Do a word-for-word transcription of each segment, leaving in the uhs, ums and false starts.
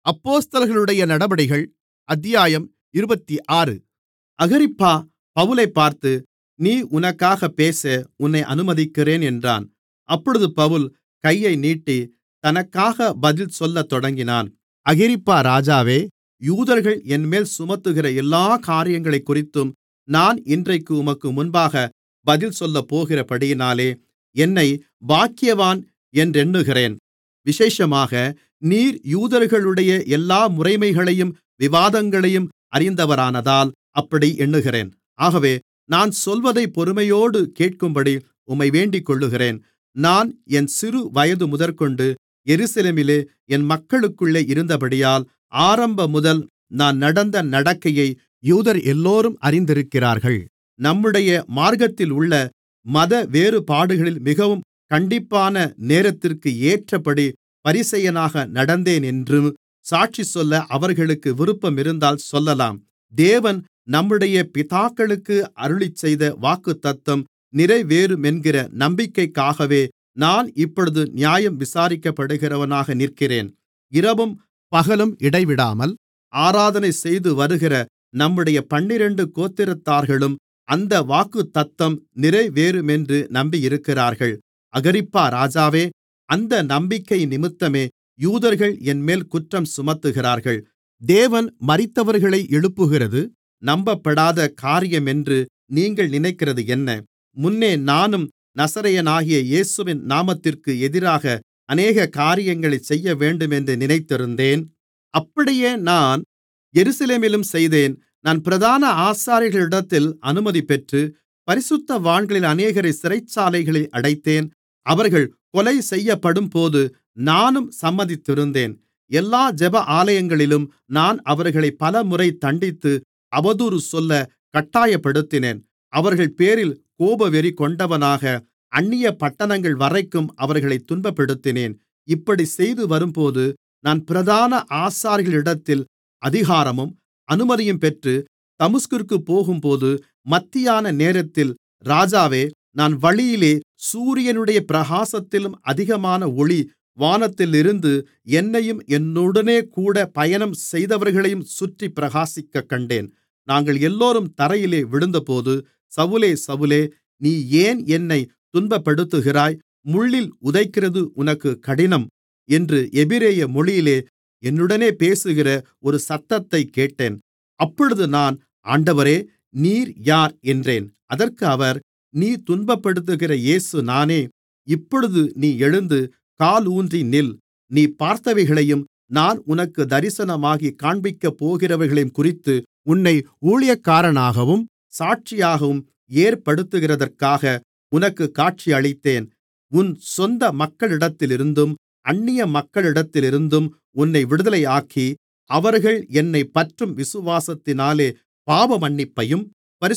அப்போஸ்தலர்களுடைய நடபடிகள் அத்தியாயம் இருபத்தாறு. அகிரிப்பா பவுலைப் பார்த்து, நீ உனக்காகப் பேச உன்னை அனுமதிக்கிறேன் என்றான். அப்பொழுது பவுல் கையை நீட்டி தனக்காக பதில் சொல்லத் தொடங்கினான். அகிரிப்பா ராஜாவே, யூதர்கள் என்மேல் சுமத்துகிற எல்லாக் காரியங்களைக்குறித்தும் நான் இன்றைக்கு உமக்கு முன்பாக பதில் சொல்லப்போகிறபடியினாலே என்னைப் பாக்கியவான் என்றெண்ணுகிறேன். விசேஷமாக நீர் யூதர்களுடைய எல்லா முறைமைகளையும் விவாதங்களையும் அறிந்தவரானதால் அப்படி எண்ணுகிறேன். ஆகவே நான் சொல்வதைப் பொறுமையோடு கேட்கும்படி உம்மை வேண்டிக்கொள்ளுகிறேன். நான் என் சிறு வயது முதற்கொண்டு எருசலேமிலே என் மக்களுக்குள்ளே இருந்தபடியால் ஆரம்பமுதல் நான் நடந்த நடக்கையை யூதர் எல்லோரும் அறிந்திருக்கிறார்கள். நம்முடைய மார்க்கத்திலுள்ள மத வேறுபாடுகளில் மிகவும் கண்டிப்பான நேரத்திற்கு ஏற்றபடி பரிசேயனாக நடந்தேனென்று சாட்சிசொல்ல அவர்களுக்கு விருப்பமிருந்தால் சொல்லலாம். தேவன் நம்முடைய பிதாக்களுக்கு அருளிச்செய்த வாக்குத்தத்தம் நிறைவேறுமென்கிற நம்பிக்கைக்காகவே நான் இப்பொழுது நியாயம் விசாரிக்கப்படுகிறவனாக நிற்கிறேன். இரவும் பகலும் இடைவிடாமல் ஆராதனை செய்து வருகிற நம்முடைய பன்னிரண்டு கோத்திரத்தார்களும் அந்த வாக்குத்தத்தம் நிறைவேறுமென்று நம்பியிருக்கிறார்கள். அகிரிப்பா ராஜாவே, அந்த நம்பிக்கையினிமித்தமே யூதர்கள் என்மேல் குற்றம் சுமத்துகிறார்கள். தேவன் மரித்தவர்களை எழுப்புகிறது நம்பப்படாத காரியமென்று நீங்கள் நினைக்கிறது என்ன? முன்னே நானும் நசரேயனாகிய இயேசுவின் நாமத்திற்கு எதிராக அநேக காரியங்களைச் செய்யவேண்டுமென்று நினைத்திருந்தேன். அப்படியே நான் எருசலேமிலும் செய்தேன். நான் பிரதான ஆசாரியர்களிடத்தில் அனுமதி பெற்று பரிசுத்தவான்களில் அநேகரை சிறைச்சாலைகளில் அடைத்தேன். அவர்கள் கொலை செய்யப்படும்போது நானும் சம்மதித்திருந்தேன். எல்லா ஜெப ஆலயங்களிலும் நான் அவர்களை பலமுறை தண்டித்து அவதூறு சொல்லக் கட்டாயப்படுத்தினேன். அவர்கள்பேரில் கோபவெறி கொண்டவனாக அந்நிய பட்டணங்கள் வரைக்கும் அவர்களைத் துன்பப்படுத்தினேன். இப்படிச் செய்து வரும்போது நான் பிரதான ஆசாரியர்களிடத்தில் அதிகாரமும் அனுமதியும் பெற்று தமஸ்குவிற்குப் போகும்போது மத்தியான நேரத்தில், ராஜாவே, நான் வழியிலே சூரியனுடைய பிரகாசத்திலும் அதிகமான ஒளி வானத்திலிருந்து என்னையும் என்னுடனேகூட பயணம் செய்தவர்களையும் சுற்றிப் பிரகாசிக்கக் கண்டேன். நாங்கள் எல்லோரும் தரையிலே விழுந்தபோது, சவுலே, சவுலே, நீ ஏன் என்னைத் துன்பப்படுத்துகிறாய்? முள்ளில் உதைக்கிறது உனக்குக் கடினம் என்று எபிரெய மொழியிலே என்னுடனே பேசுகிற ஒரு சத்தத்தைக் கேட்டேன். அப்பொழுது நான், ஆண்டவரே, நீர் யார் என்றேன். அதற்கு அவர், நீ துன்பப்படுத்துகிற இயேசு நானே. இப்பொழுது நீ எழுந்து காலூன்றி நில். நீ பார்த்தவைகளையும் நான் உனக்கு தரிசனமாகிக் காண்பிக்கப்போகிறவைகளையும் குறித்து உன்னை ஊழியக்காரனாகவும் சாட்சியாகவும் ஏற்படுத்துகிறதற்காக உனக்குக் காட்சியளித்தேன். உன் சொந்த மக்களிடத்திலிருந்தும் அந்நிய மக்களிடத்திலிருந்தும் உன்னை விடுதலையாக்கி அவர்கள் என்னைப் பற்றும் விசுவாசத்தினாலே பாவமன்னிப்பையும்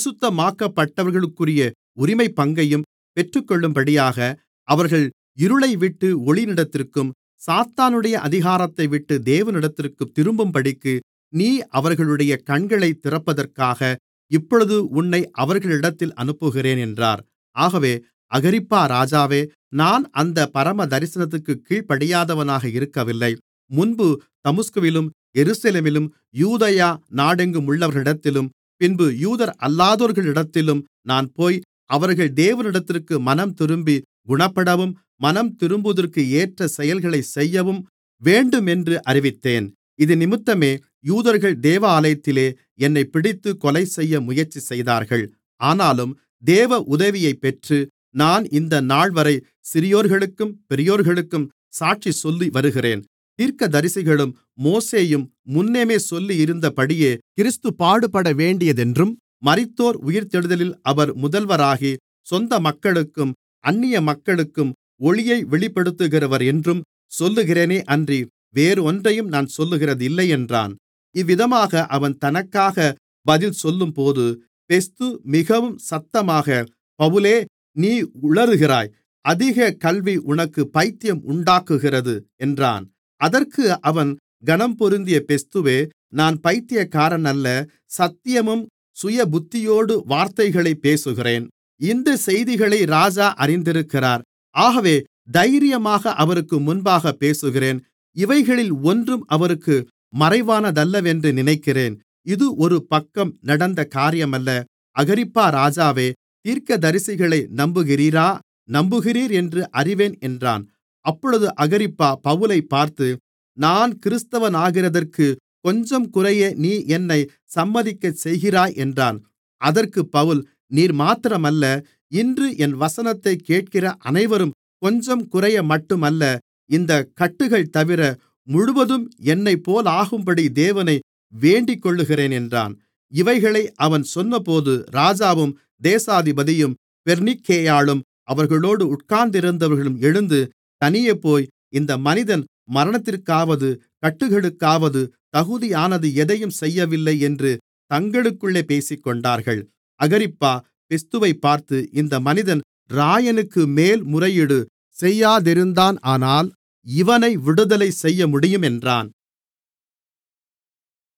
பரிசுத்தமாக்கப்பட்டவர்களுக்குரிய உரிமைப்பங்கையும் பெற்றுக்கொள்ளும்படியாக அவர்கள் இருளைவிட்டு ஒளியினிடத்திற்கும் சாத்தானுடைய அதிகாரத்தைவிட்டு தேவனிடத்திற்கும் திரும்பும்படிக்கு நீ அவர்களுடைய கண்களைத் திறப்பதற்காக இப்பொழுது உன்னை அவர்களிடத்தில் அனுப்புகிறேன் என்றார். ஆகவே அகிரிப்பா ராஜாவே, நான் அந்த பரம தரிசனத்துக்குக் கீழ்ப்படியாதவனாக இருக்கவில்லை. முன்பு தமஸ்குவிலும் எருசலேமிலும் யூதேயா நாடெங்குமுள்ளவர்களிடத்திலும் பின்பு யூதர் அல்லாதோர்களிடத்திலும் நான் போய் அவர்கள் தேவனிடத்திற்கு மனம் திரும்பி குணப்படவும் மனம் திரும்புவதற்கு ஏற்ற செயல்களைச் செய்யவும் வேண்டுமென்று அறிவித்தேன். இதினிமித்தமே யூதர்கள் தேவாலயத்திலே என்னைப் பிடித்து கொலைசெய்ய முயற்சி செய்தார்கள். ஆனாலும் தேவ உதவியைப் பெற்று நான் இந்த நாள்வரை சிறியோர்களுக்கும் பெரியோர்களுக்கும் சாட்சி சொல்லி வருகிறேன். தீர்க்கதரிசிகளும் மோசேயும் முன்னமே சொல்லியிருந்தபடியே கிறிஸ்து பாடுபடவேண்டியதென்றும் மரித்தோர் உயிர்த்தெழுதலில் அவர் முதல்வராகி சொந்த மக்களுக்கும் அந்நிய மக்களுக்கும் ஒளியை வெளிப்படுத்துகிறவர் என்றும் சொல்லுகிறேனே அன்றி வேறொன்றையும் நான் சொல்லுகிறதில்லை என்றான். இவ்விதமாக அவன் தனக்காக பதில் சொல்லும்போது பெஸ்து மிகவும் சத்தமாக, பவுலே, நீ உளறுகிறாய். அதிக கல்வி உனக்கு பைத்தியம் உண்டாக்குகிறது என்றான். அதற்கு அவன், கனம்பொருந்திய பெஸ்துவே, நான் பைத்தியக்காரன் அல்ல, சத்தியமும் சுயபுத்தியோடு வார்த்தைகளைப் பேசுகிறேன். இந்தச் செய்திகளை ராஜா அறிந்திருக்கிறார். ஆகவே தைரியமாக அவருக்கு முன்பாகப் பேசுகிறேன். இவைகளில் ஒன்றும் அவருக்கு மறைவானதல்லவென்று நினைக்கிறேன். இது ஒரு பக்கம் நடந்த காரியமல்ல. அகிரிப்பா ராஜாவே, தீர்க்கதரிசிகளை நம்புகிறீரா? நம்புகிறீர் என்று அறிவேன் என்றான். அப்பொழுது அகிரிப்பா பவுலைப் பார்த்து, நான் கிறிஸ்தவனாகிறதற்குக் கொஞ்சம் குறைய நீ என்னைச் சம்மதிக்கச் செய்கிறாய் என்றான். அதற்குப் பவுல், நீர் மாத்திரமல்ல, இன்று என் வசனத்தைக் கேட்கிற அனைவரும் கொஞ்சம் குறைய மட்டுமல்ல, இந்தக் கட்டுகள் தவிர முழுவதும் என்னைப்போலாகும்படி தேவனை வேண்டிக்கொள்ளுகிறேன் என்றான். இவைகளை அவன் சொன்னபோது ராஜாவும் தேசாதிபதியும் பெர்னிக்கேயாளும் அவர்களோடு உட்கார்ந்திருந்தவர்களும் எழுந்து தனியேபோய், இந்த மனிதன் மரணத்திற்காவது கட்டுகளுக்காவது தகுதியானது எதையும் செய்யவில்லை என்று தங்களுக்குள்ளே பேசிக்கொண்டார்கள். அகிரிப்பா பெஸ்துவைப் பார்த்து, இந்த மனிதன் இராயனுக்கு மேல்முறையீடு செய்யாதிருந்தானானால் இவனை விடுதலை செய்ய முடியும் என்றான்.